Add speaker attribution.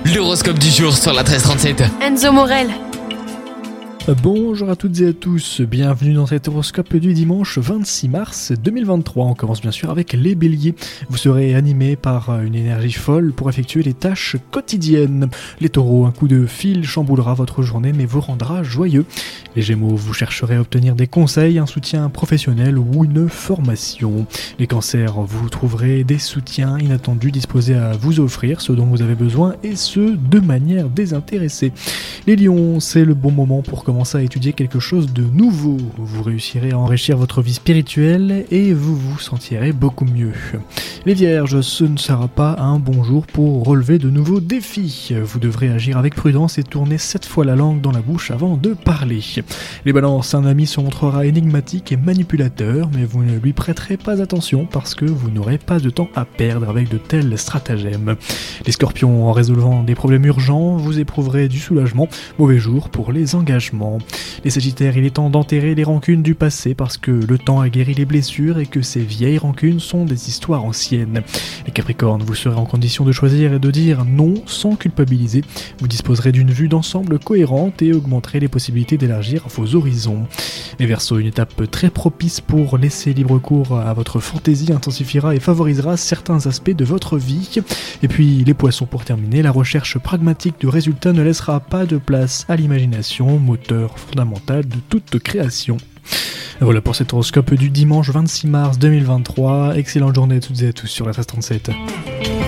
Speaker 1: L'horoscope du jour sur la 1337.
Speaker 2: Enzo Morel.
Speaker 3: Bonjour à toutes et à tous, bienvenue dans cet horoscope du dimanche 26 mars 2023. On commence bien sûr avec les béliers. Vous serez animés par une énergie folle pour effectuer les tâches quotidiennes. Les taureaux, un coup de fil chamboulera votre journée mais vous rendra joyeux. Les gémeaux, vous chercherez à obtenir des conseils, un soutien professionnel ou une formation. Les cancers, vous trouverez des soutiens inattendus disposés à vous offrir ce dont vous avez besoin et ce de manière désintéressée. Les lions, c'est le bon moment pour commencer à étudier quelque chose de nouveau. Vous réussirez à enrichir votre vie spirituelle et vous vous sentirez beaucoup mieux. Les vierges, ce ne sera pas un bon jour pour relever de nouveaux défis. Vous devrez agir avec prudence et tourner 7 fois la langue dans la bouche avant de parler. Les balances, un ami se montrera énigmatique et manipulateur, mais vous ne lui prêterez pas attention parce que vous n'aurez pas de temps à perdre avec de tels stratagèmes. Les scorpions, en résolvant des problèmes urgents, vous éprouverez du soulagement. Mauvais jour pour les engagements. Les sagittaires, il est temps d'enterrer les rancunes du passé parce que le temps a guéri les blessures et que ces vieilles rancunes sont des histoires anciennes. Les capricornes, vous serez en condition de choisir et de dire non sans culpabiliser. Vous disposerez d'une vue d'ensemble cohérente et augmenterez les possibilités d'élargir vos horizons. Les verseaux, une étape très propice pour laisser libre cours à votre fantaisie intensifiera et favorisera certains aspects de votre vie. Et puis les poissons, pour terminer, la recherche pragmatique de résultats ne laissera pas de place à l'imagination, moteur fondamental de toute création. Voilà pour cet horoscope du dimanche 26 mars 2023. Excellente journée à toutes et à tous sur la 1337.